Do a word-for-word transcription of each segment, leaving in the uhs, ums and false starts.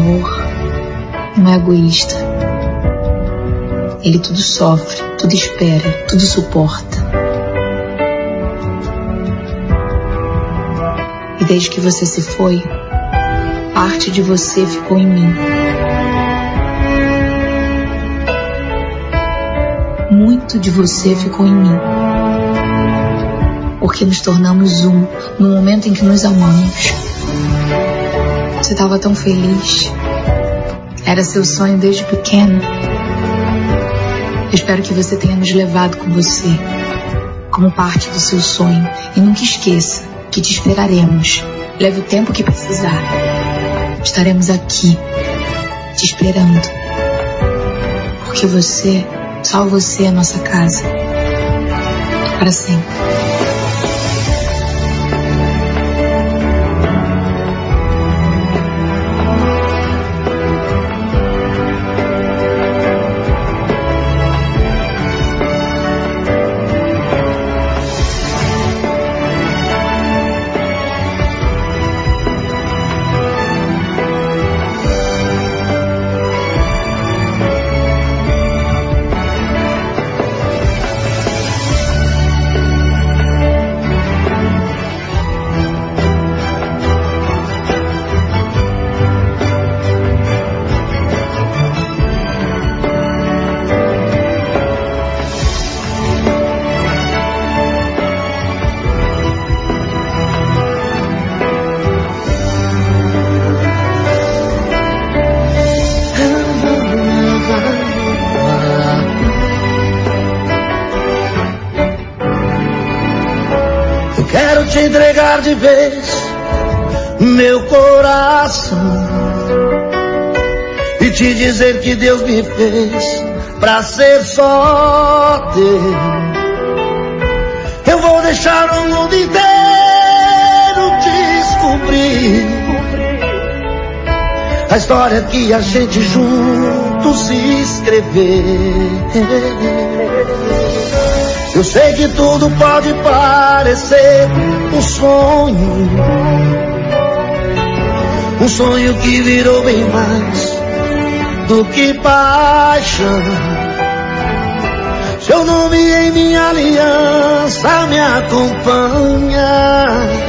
amor não é egoísta. Ele tudo sofre, tudo espera, tudo suporta. E desde que você se foi, parte de você ficou em mim. Muito de você ficou em mim. Porque nos tornamos um no momento em que nos amamos. Você estava tão feliz. Era seu sonho desde pequeno. Eu espero que você tenha nos levado com você, como parte do seu sonho. E nunca esqueça que te esperaremos. Leve o tempo que precisar. Estaremos aqui, te esperando. Porque você, só você é nossa casa. Para sempre. Quero te entregar de vez meu coração e te dizer que Deus me fez pra ser só teu. Eu vou deixar o mundo inteiro descobrir a história que a gente juntos escreveu. Eu sei que tudo pode parecer um sonho, um sonho que virou bem mais do que paixão. Seu nome em minha aliança me acompanha.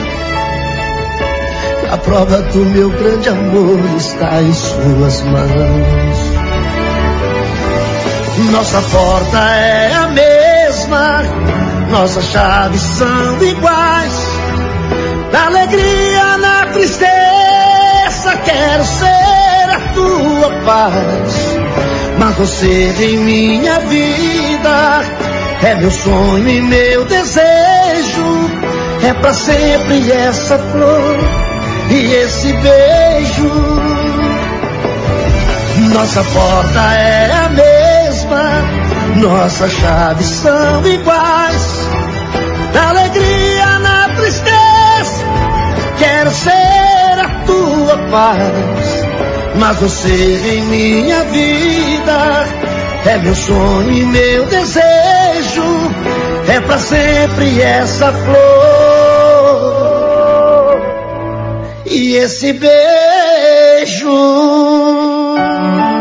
A prova do meu grande amor está em suas mãos. Nossa porta é a mesma, nossas chaves são iguais. Na alegria, na tristeza, quero ser a tua paz. Mas você em minha vida é meu sonho e meu desejo. É pra sempre essa flor e esse beijo. Nossa porta é a mesma, nossas chaves são iguais. Na alegria, na tristeza, quero ser a tua paz. Mas você em minha vida é meu sonho e meu desejo. É pra sempre essa flor e esse beijo.